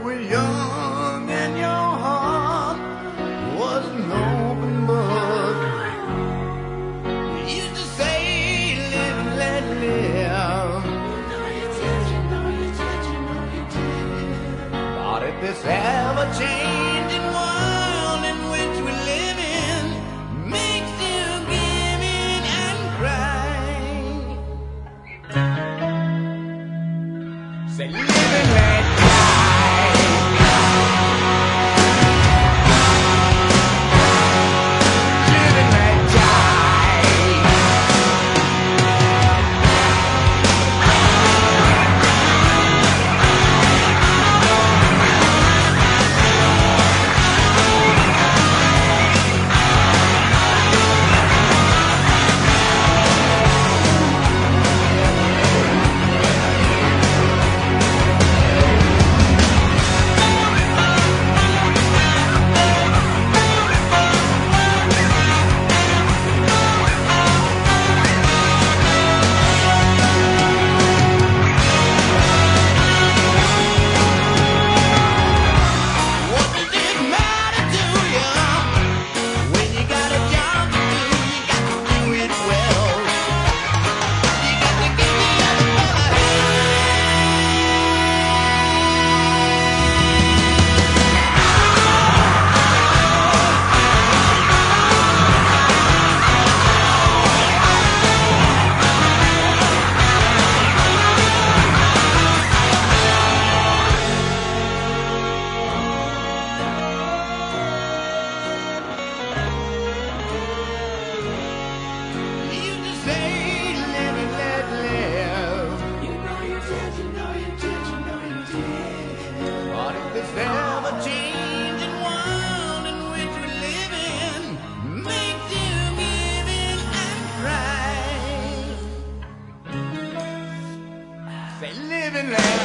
were young and your heart was an open book. You used to say, live and let live. But if this ever-changing world in which we live in makes you give in and cry, say, live and let this ever-changing world in which we live in makes you give in and cry. Say, live and let